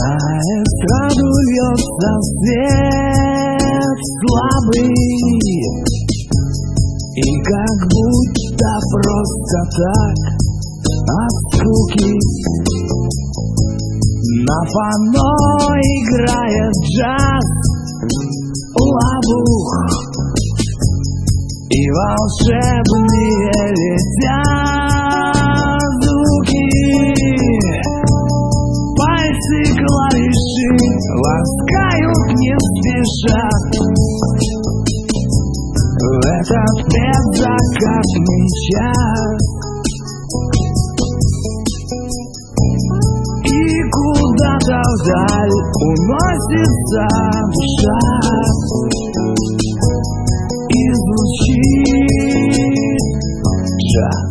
На эстраду льется свет слабый, и как будто просто так от скуки на фано играет джаз, лабух, и волшебные летят звуки. Пальцы клавиши ласкают не спеша в этот предзакатный час. И куда-то вдаль уносится душа, и звучит джаз.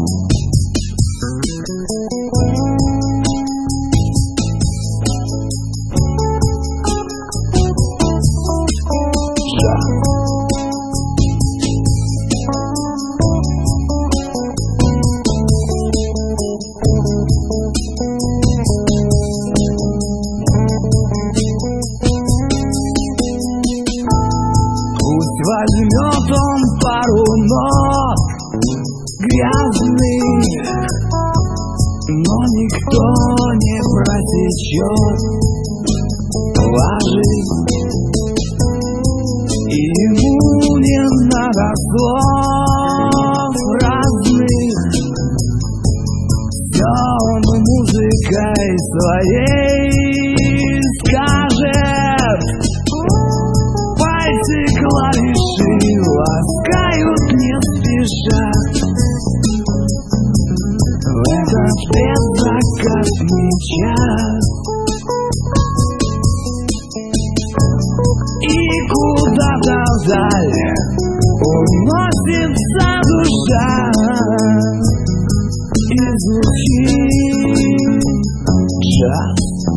Возьмет он пару нот грязных, но никто не просечет лажи, и ему не надо слов разных. Все он музыкой своей скажет. Пальцы клавиши ласкают не спеша в этот предзакатный час. И куда-то вдаль уносится душа, и звучит джаз.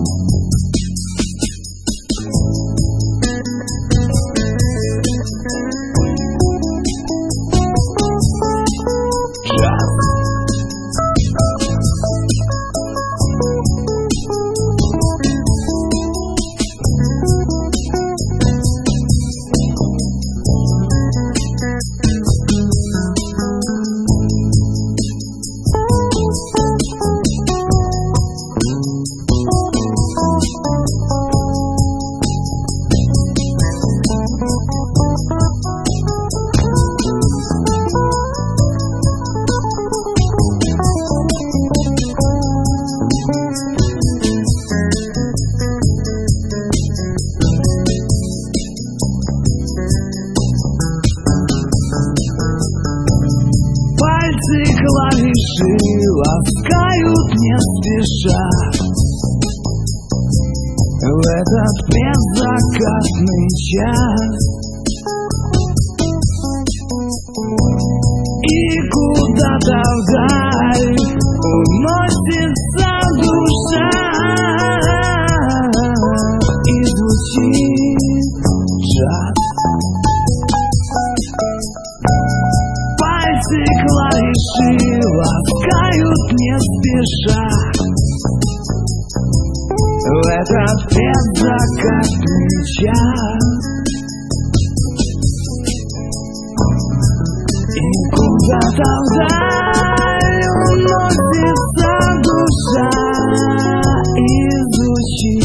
Пальцы клавиши ласкают не спеша в этот предзакатный час. И куда-то вдаль уносится душа, и звучит джаз. Пальцы клавиши ласкают не спеша в этот предзакатный час. И куда-то вдаль уносится душа, и звучит